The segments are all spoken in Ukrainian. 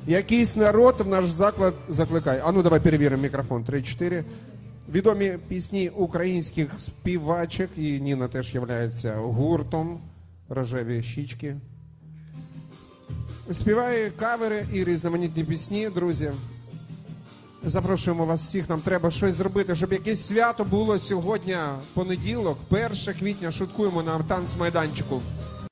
Якийсь народ в наш заклад закликає. А ну давай перевіримо мікрофон. 3-4. Відомі пісні українських співачок. І Ніна теж є гуртом «Рожеві щічки». Співає кавери і різноманітні пісні, друзі. Запрошуємо вас всіх, нам треба щось зробити, щоб якесь свято було сьогодні, понеділок, 1 квітня, шуткуємо на танцмайданчику.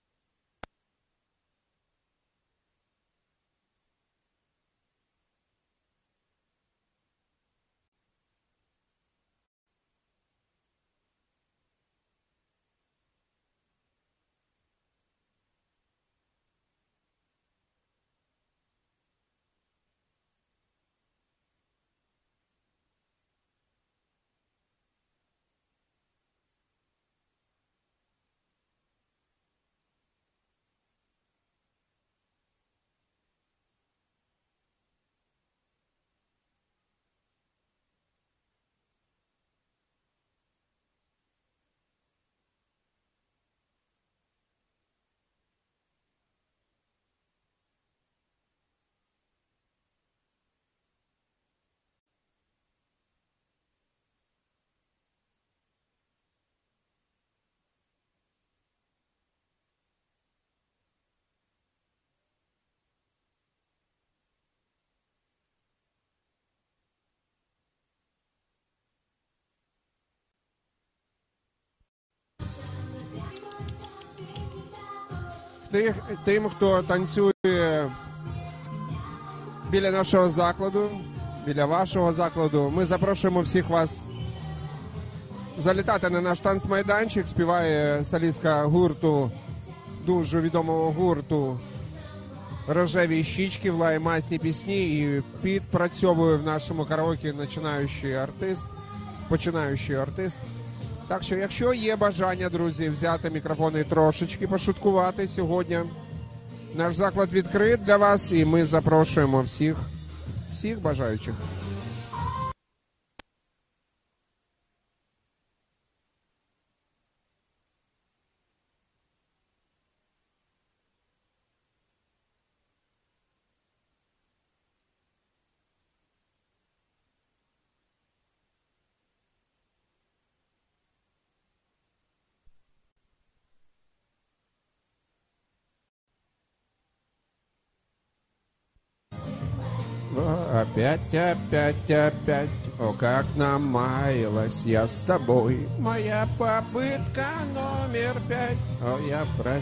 Тим, хто танцює біля нашого закладу, біля вашого закладу, ми запрошуємо всіх вас залітати на наш танцмайданчик. Співає солістка гурту, дуже відомого гурту «Рожеві щічки», влає масні пісні і підпрацьовує в нашому караоке починаючий артист. Так що, якщо є бажання, друзі, взяти мікрофони і трошечки пошуткувати сьогодні, наш заклад відкрит для вас, і ми запрошуємо всіх бажаючих. Опять, о, как намаялась я с тобой, моя попытка номер 5. О, я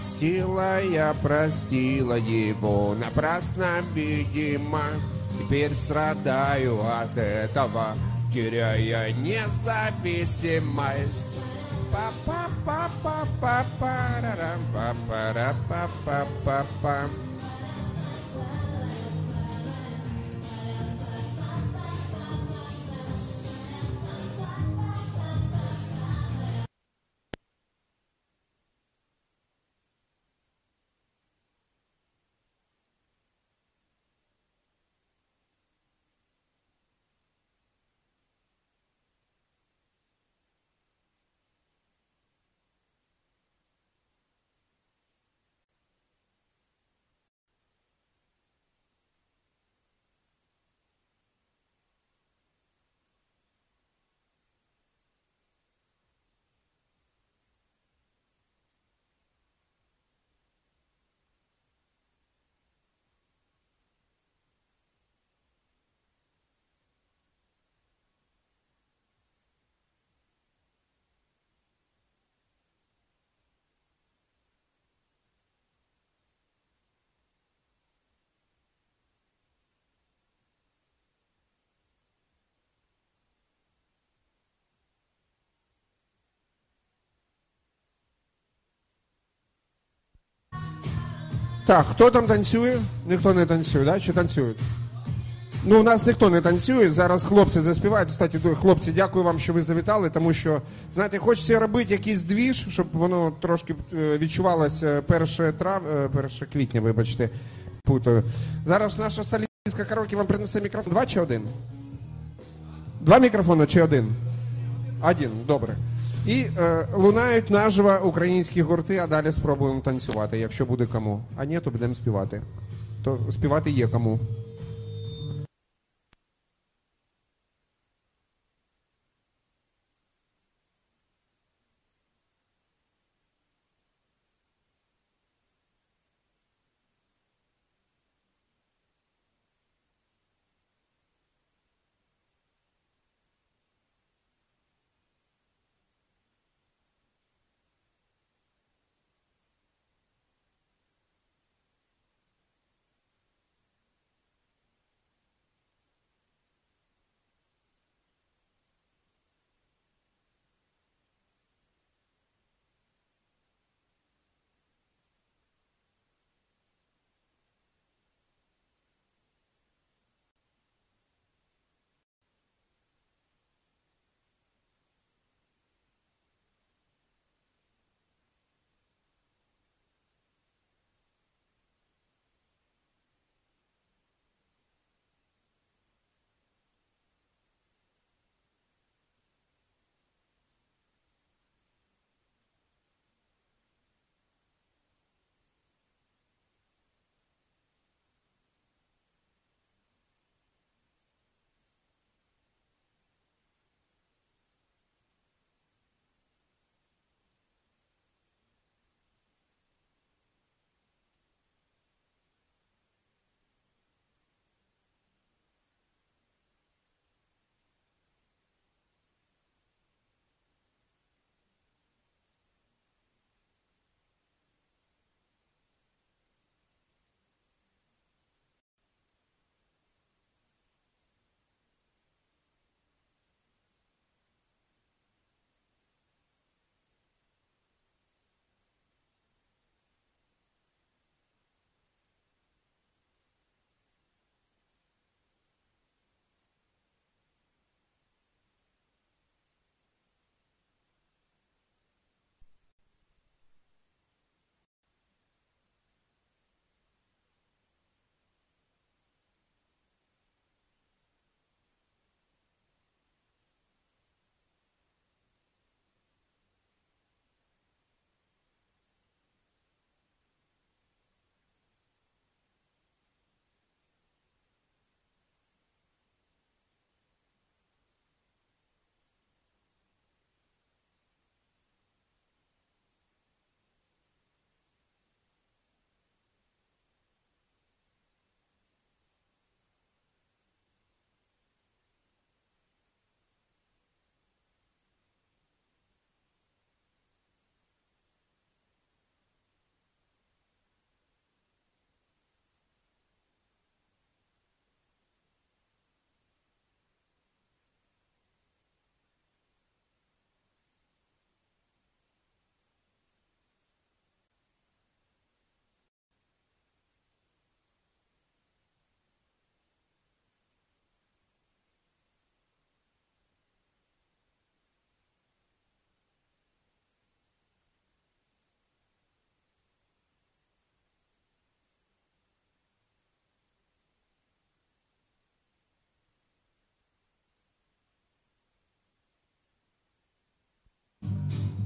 простила его, напрасно, видимо, теперь страдаю от этого, теряя независимость. Па-па-па-па-па-па-рам-па-па-ра-па-па-па-па. Так, хто там танцює? Ніхто не танцює, да? Чи танцюють? Ну, у нас ніхто не танцює, зараз хлопці заспівають. Кстати, хлопці, дякую вам, що ви завітали, тому що, знаєте, хочеться робити якийсь двіж, щоб воно трошки відчувалося 1 квітня, вибачте, путаю. Зараз наша солістка караоке вам принесе мікрофон. 2 чи 1? 2 мікрофони чи 1? 1, добре. І лунають наживо українські гурти, а далі спробуємо танцювати, якщо буде кому. А ні, то будемо співати. То співати є кому.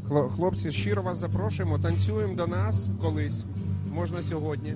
Хлопці, щиро вас запрошуємо, танцюємо до нас колись, можна сьогодні.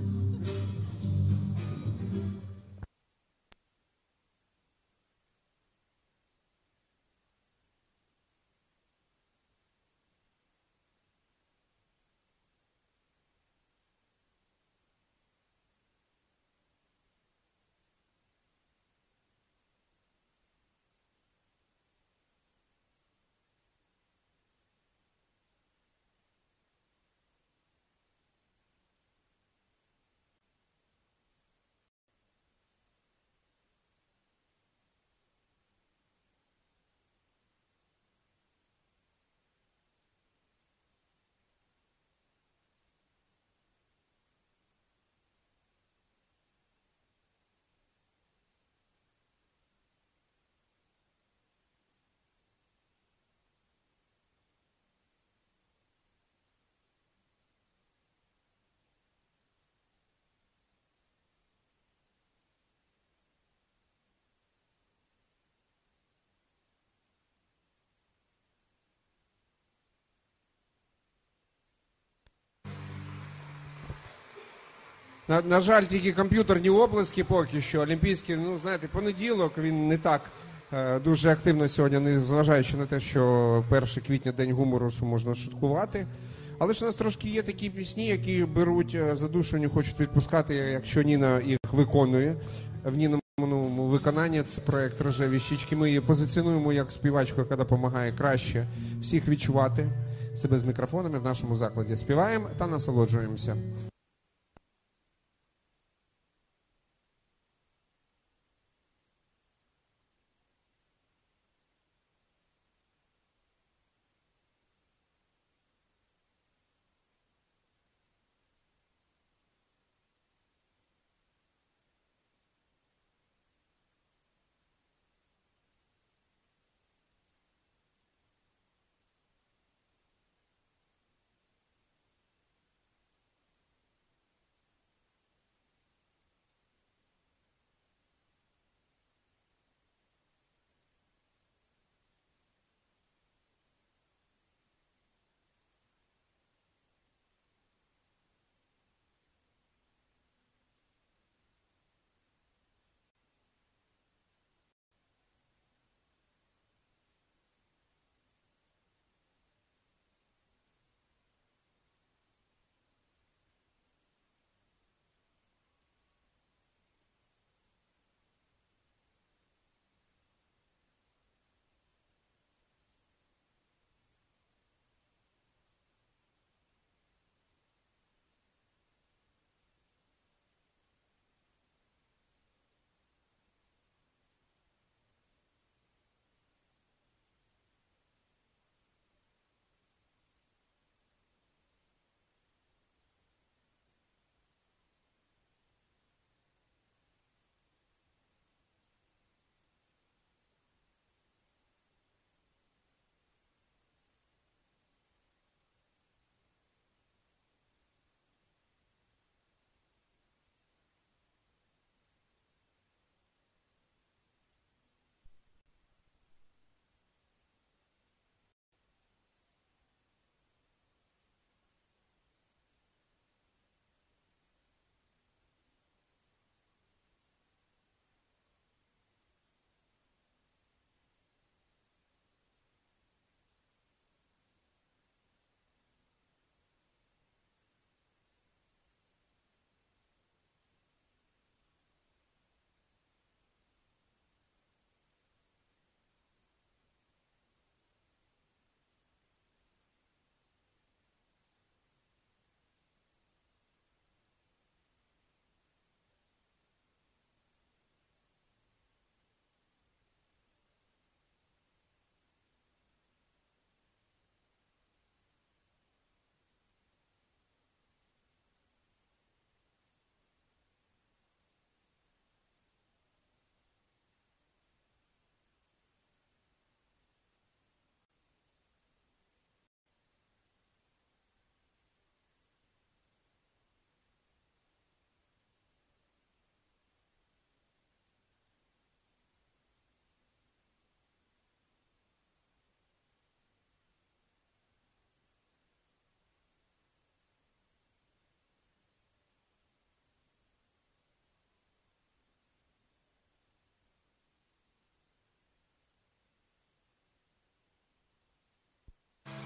На жаль, тільки комп'ютерні оплески поки що. Олімпійський, ну, знаєте, понеділок, він не так дуже активно сьогодні, незважаючи на те, що 1 квітня день гумору, що можна шуткувати. Але ж у нас трошки є такі пісні, які беруть за душу, не хочуть відпускати, якщо Ніна їх виконує. В Ніному виконанні це проєкт «Рожеві щічки». Ми її позиціонуємо як співачку, яка допомагає краще всіх відчувати себе з мікрофонами в нашому закладі. Співаємо та насолоджуємося.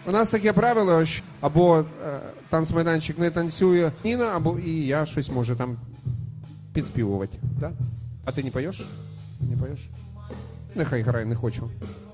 У нас таке правило, що або танцмайданчик не танцює Ніна, або і я щось можу там підспівувати. Да? А ти не поєш? Не поєш? Нехай грає, не хочу.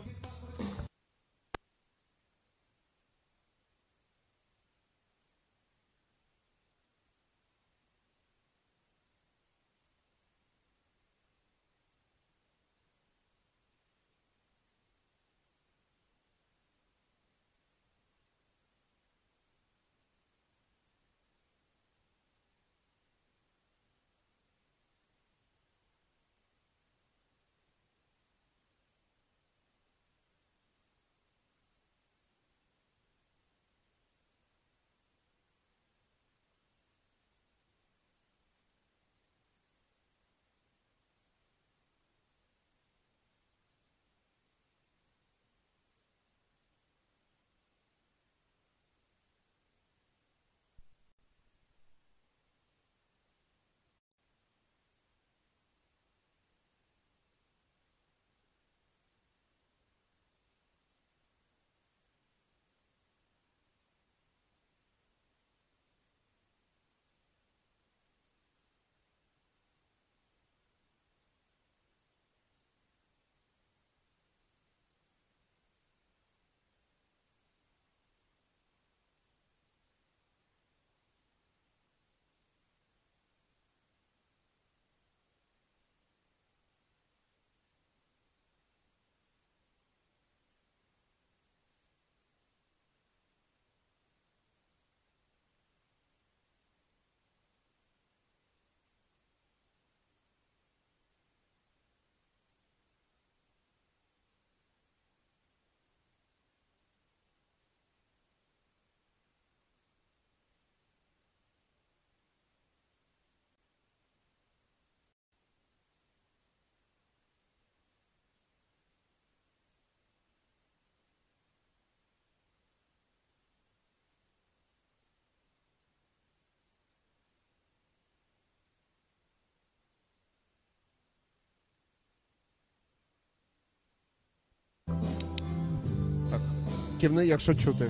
Так, кивни, якщо чути.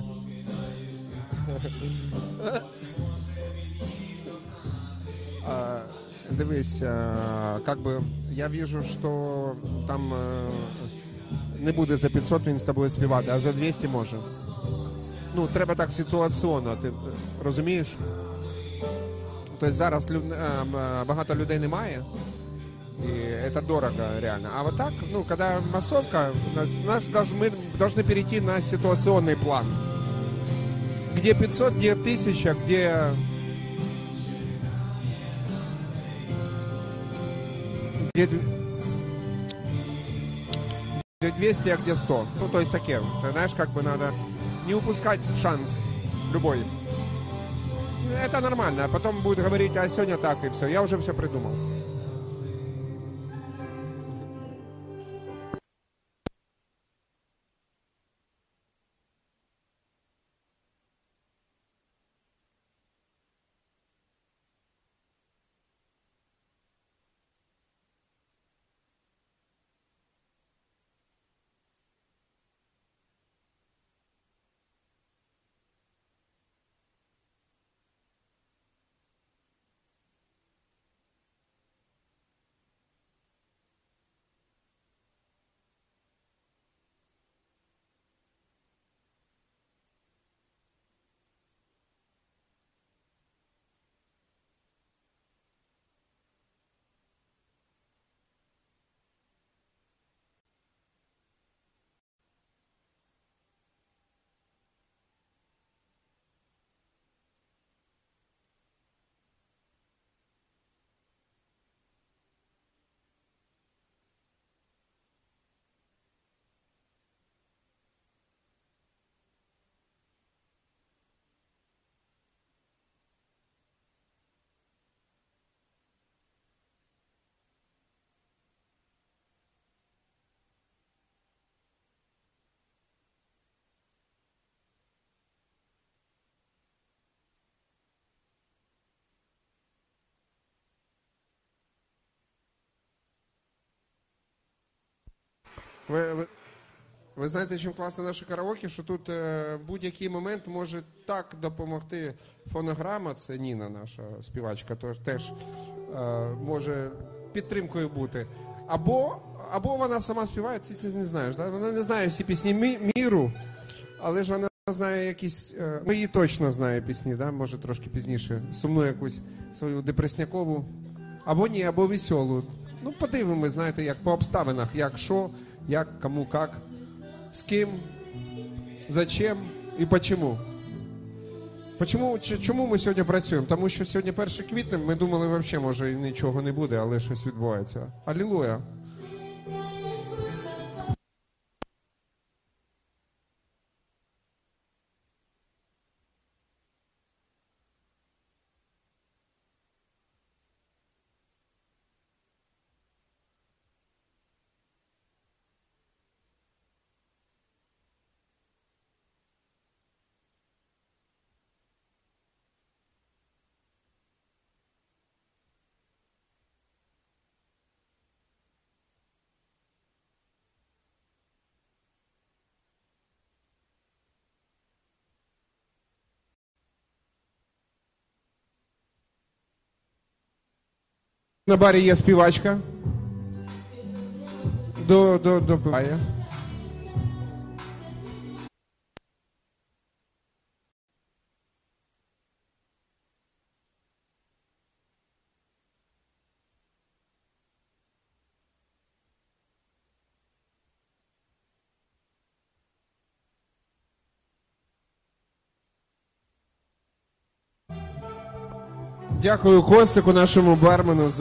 Дивись, как бы я вижу, що там не буде за 500 він з тобою співати, а за 200 може. Ну, треба так ситуаційно, ти розумієш? Тобто зараз багато людей немає, и это дорого реально. А вот так, ну, когда массовка, мы должны перейти на ситуационный план. Где 500, где 1000, где 200, а где 100. Ну, то есть такие. Знаешь, как бы надо не упускать шанс любой. Это нормально. А потом будет говорить, а сегодня так и все. Я уже все придумал. Ви знаєте, чим класно наше караоке, що тут в будь-який момент може так допомогти фонограма, це Ніна, наша співачка, теж може підтримкою бути. Або вона сама співає, ти не знаєш, да? Вона не знає всі пісні міру, але ж вона знає якісь, ну її точно знає пісні, да? Може трошки пізніше, сумну якусь свою депреснякову, або ні, або веселу. Ну подивимось, знаєте, як по обставинах, як що, як, кому, як. З ким, зачем і почему. Чому ми сьогодні працюємо? Тому що сьогодні 1 квітня, ми думали, взагалі, може, і нічого не буде, але щось відбувається. Алілуя. На барі є співачка. Допиває. Дякую Костику, нашому бармену, за